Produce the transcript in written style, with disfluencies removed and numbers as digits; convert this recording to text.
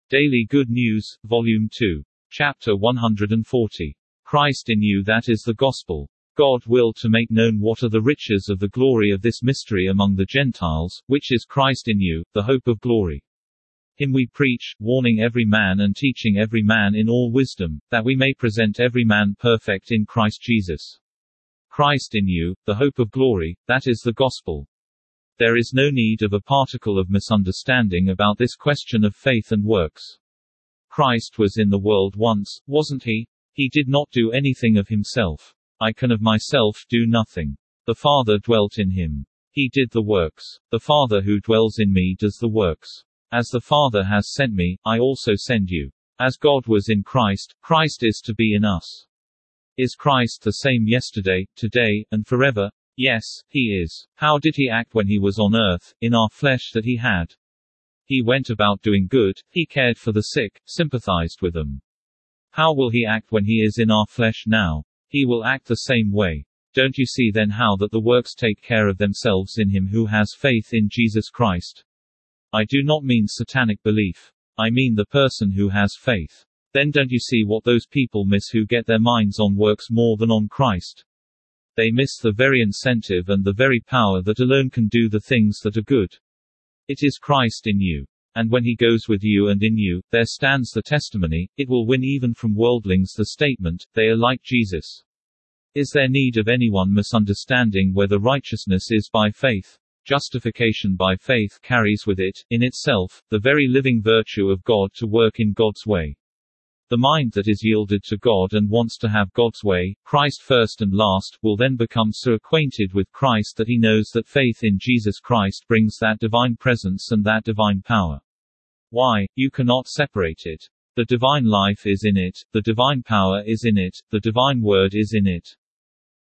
Daily Good News, Volume 2. Chapter 140. Christ in you, that is the Gospel. God will to make known what are the riches of the glory of this mystery among the Gentiles, which is Christ in you, the hope of glory. Him we preach, warning every man and teaching every man in all wisdom, that we may present every man perfect in Christ Jesus. Christ in you, the hope of glory, that is the Gospel. There is no need of a particle of misunderstanding about this question of faith and works. Christ was in the world once, wasn't he? He did not do anything of himself. I can of myself do nothing. The Father dwelt in him. He did the works. The Father who dwells in me does the works. As the Father has sent me, I also send you. As God was in Christ, Christ is to be in us. Is Christ the same yesterday, today, and forever? Yes, he is. How did he act when he was on earth, in our flesh that he had? He went about doing good, he cared for the sick, sympathized with them. How will he act when he is in our flesh now? He will act the same way. Don't you see then how that the works take care of themselves in him who has faith in Jesus Christ? I do not mean satanic belief. I mean the person who has faith. Then don't you see what those people miss who get their minds on works more than on Christ? They miss the very incentive and the very power that alone can do the things that are good. It is Christ in you. And when he goes with you and in you, there stands the testimony, it will win even from worldlings the statement, they are like Jesus. Is there need of anyone misunderstanding whether righteousness is by faith? Justification by faith carries with it, in itself, the very living virtue of God to work in God's way. The mind that is yielded to God and wants to have God's way, Christ first and last, will then become so acquainted with Christ that he knows that faith in Jesus Christ brings that divine presence and that divine power. Why? You cannot separate it. The divine life is in it, the divine power is in it, the divine word is in it.